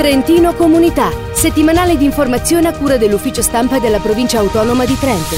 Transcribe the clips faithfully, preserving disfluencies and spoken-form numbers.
Trentino Comunità, settimanale di informazione a cura dell'ufficio stampa della provincia autonoma di Trento.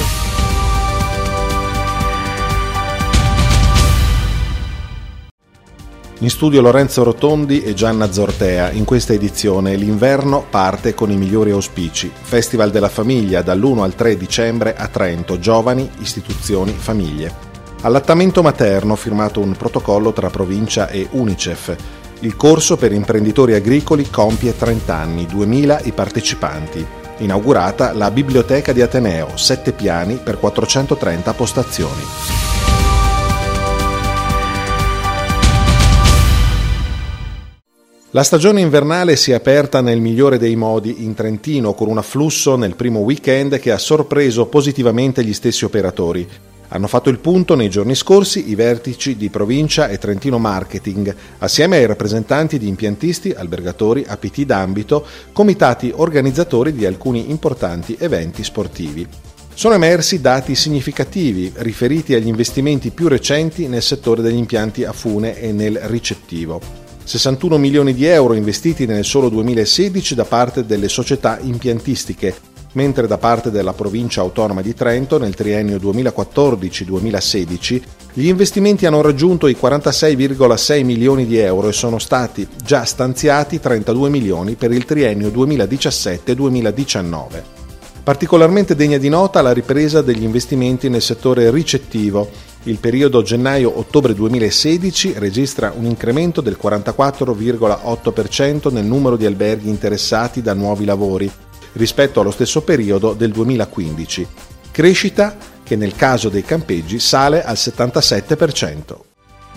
In studio Lorenzo Rotondi e Gianna Zortea. In questa edizione l'inverno parte con i migliori auspici. Festival della Famiglia dall'primo al tre dicembre a Trento. Giovani, istituzioni, famiglie. Allattamento materno, firmato un protocollo tra provincia e Unicef. Il corso per imprenditori agricoli compie trenta anni, duemila i partecipanti. Inaugurata la Biblioteca di Ateneo, sette piani per quattrocentotrenta postazioni. La stagione invernale si è aperta nel migliore dei modi in Trentino, con un afflusso nel primo weekend che ha sorpreso positivamente gli stessi operatori. Hanno fatto il punto nei giorni scorsi i vertici di provincia e Trentino Marketing, assieme ai rappresentanti di impiantisti, albergatori, A P T d'ambito, comitati organizzatori di alcuni importanti eventi sportivi. Sono emersi dati significativi riferiti agli investimenti più recenti nel settore degli impianti a fune e nel ricettivo. sessantuno milioni di euro investiti nel solo duemilasedici da parte delle società impiantistiche, mentre da parte della provincia autonoma di Trento nel triennio duemilaquattordici duemilasedici gli investimenti hanno raggiunto i quarantasei virgola sei milioni di euro e sono stati già stanziati trentadue milioni per il triennio duemiladiciassette duemiladiciannove. Particolarmente degna di nota la ripresa degli investimenti nel settore ricettivo. Il periodo gennaio-ottobre duemilasedici registra un incremento del quarantaquattro virgola otto per cento nel numero di alberghi interessati da nuovi lavori rispetto allo stesso periodo del duemilaquindici. Crescita che nel caso dei campeggi sale al settantasette per cento.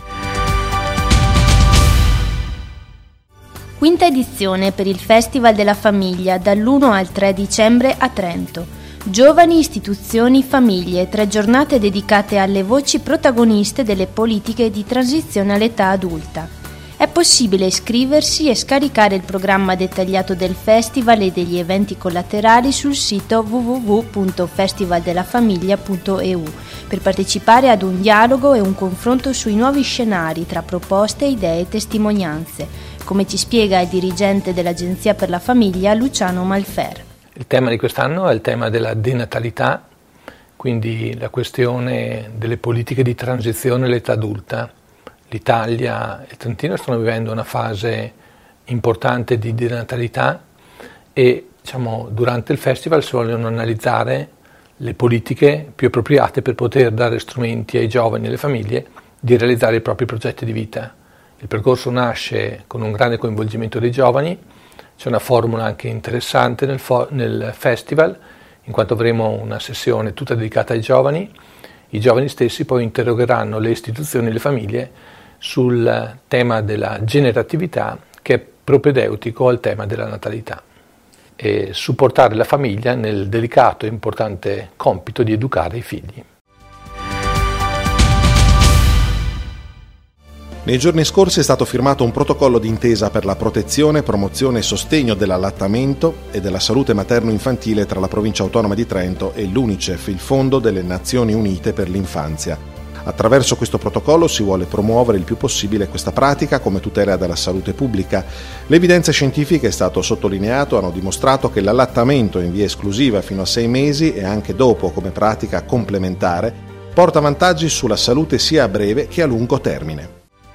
Quinta edizione per il Festival della Famiglia dall'primo al tre dicembre a Trento. Giovani, istituzioni, famiglie, tre giornate dedicate alle voci protagoniste delle politiche di transizione all'età adulta. È possibile iscriversi e scaricare il programma dettagliato del festival e degli eventi collaterali sul sito w w w punto festivaldelafamiglia punto e u per partecipare ad un dialogo e un confronto sui nuovi scenari tra proposte, idee e testimonianze, come ci spiega il dirigente dell'Agenzia per la Famiglia Luciano Malfer. Il tema di quest'anno è il tema della denatalità, quindi la questione delle politiche di transizione all'età adulta. L'Italia e il Trentino stanno vivendo una fase importante di denatalità e diciamo, durante il festival si vogliono analizzare le politiche più appropriate per poter dare strumenti ai giovani e alle famiglie di realizzare i propri progetti di vita. Il percorso nasce con un grande coinvolgimento dei giovani, c'è una formula anche interessante nel, fo- nel festival, in quanto avremo una sessione tutta dedicata ai giovani. I giovani stessi poi interrogheranno le istituzioni e le famiglie sul tema della generatività, che è propedeutico al tema della natalità, e supportare la famiglia nel delicato e importante compito di educare i figli. Nei giorni scorsi è stato firmato un protocollo d'intesa per la protezione, promozione e sostegno dell'allattamento e della salute materno-infantile tra la provincia autonoma di Trento e l'Unicef, il Fondo delle Nazioni Unite per l'Infanzia. Attraverso questo protocollo si vuole promuovere il più possibile questa pratica come tutela della salute pubblica. Le evidenze scientifiche, è stato sottolineato, hanno dimostrato che l'allattamento in via esclusiva fino a sei mesi e anche dopo come pratica complementare porta vantaggi sulla salute sia a breve che a lungo termine.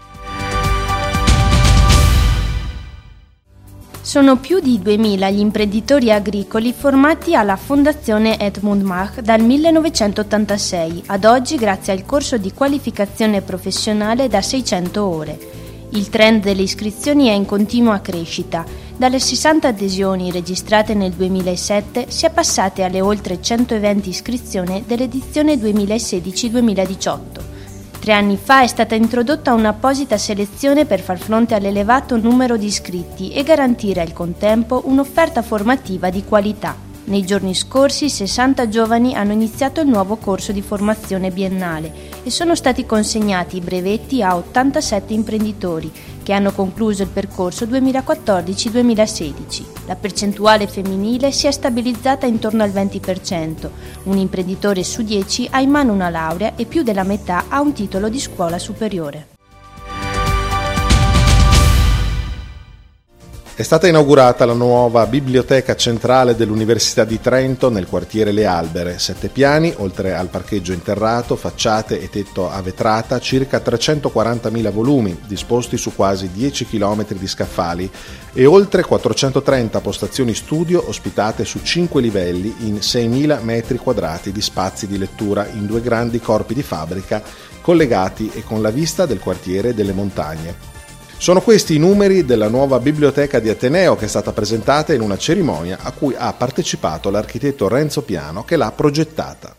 Sono più di duemila gli imprenditori agricoli formati alla Fondazione Edmund Mach dal millenovecentottantasei ad oggi grazie al corso di qualificazione professionale da seicento ore. Il trend delle iscrizioni è in continua crescita. Dalle sessanta adesioni registrate nel duemilasette si è passate alle oltre centoventi iscrizioni dell'edizione duemilasedici duemiladiciotto. Tre anni fa è stata introdotta un'apposita selezione per far fronte all'elevato numero di iscritti e garantire al contempo un'offerta formativa di qualità. Nei giorni scorsi sessanta giovani hanno iniziato il nuovo corso di formazione biennale e sono stati consegnati i brevetti a ottantasette imprenditori che hanno concluso il percorso duemilaquattordici duemilasedici. La percentuale femminile si è stabilizzata intorno al venti per cento. Un imprenditore su dieci ha in mano una laurea e più della metà ha un titolo di scuola superiore. È stata inaugurata la nuova biblioteca centrale dell'Università di Trento nel quartiere Le Albere, sette piani, oltre al parcheggio interrato, facciate e tetto a vetrata, circa trecentoquarantamila volumi disposti su quasi dieci chilometri di scaffali e oltre quattrocentotrenta postazioni studio ospitate su cinque livelli in seimila metri quadrati di spazi di lettura in due grandi corpi di fabbrica collegati e con la vista del quartiere delle montagne. Sono questi i numeri della nuova biblioteca di Ateneo che è stata presentata in una cerimonia a cui ha partecipato l'architetto Renzo Piano che l'ha progettata.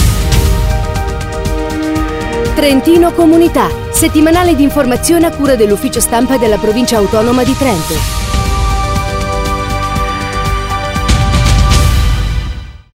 Trentino Comunità, settimanale di informazione a cura dell'ufficio stampa della provincia autonoma di Trento.